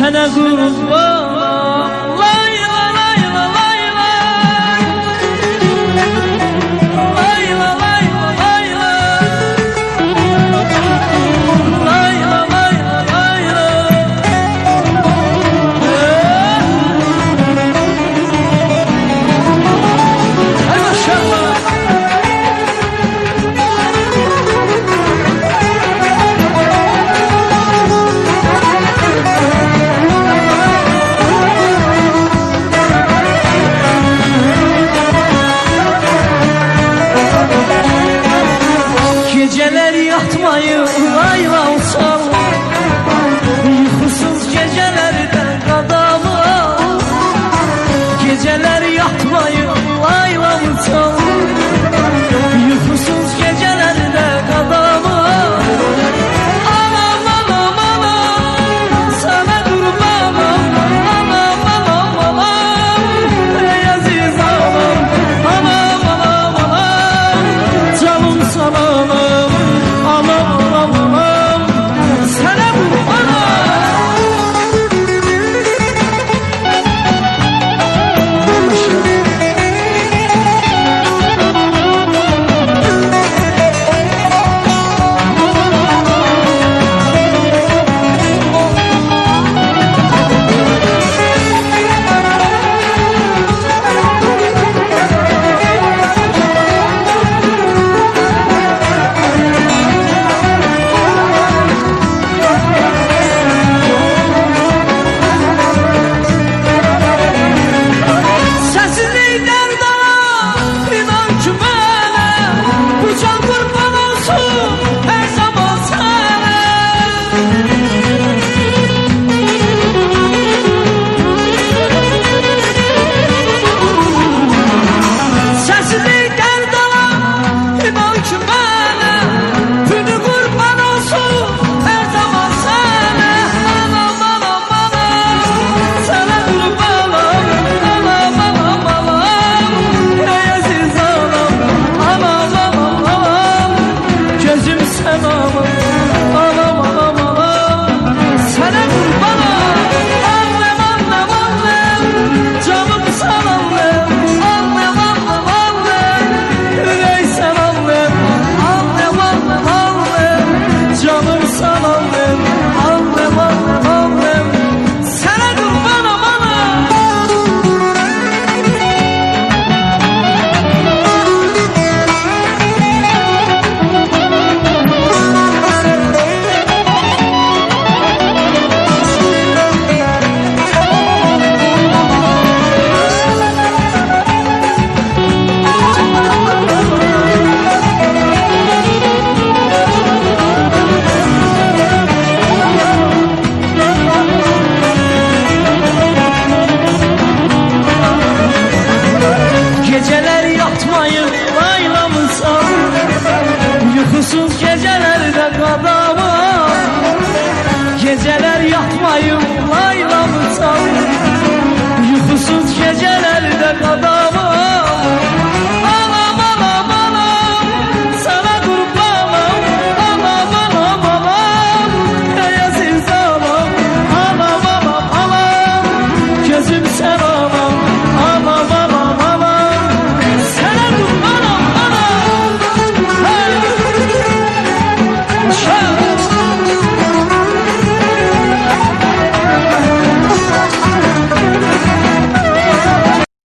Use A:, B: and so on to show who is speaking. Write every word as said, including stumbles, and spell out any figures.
A: Sənə qurban layla layla layla layla layla layla layla layla layla Hay maşallah. Geceler yatmayı layla uçal, uykusuz gecelerde qadamı al. Geceler yatmayı layla uçal, uykusuz gecelerde qadamı al. Anam anam anam sana kurbanım, anam anam anam ey aziz anam, anam anam anam canım sana. Geceler yatmayı layla mısal, uykusuz gecelerde qadamı al. Geceler yatmayı layla mısal, uykusuz gecelerde qadamı al.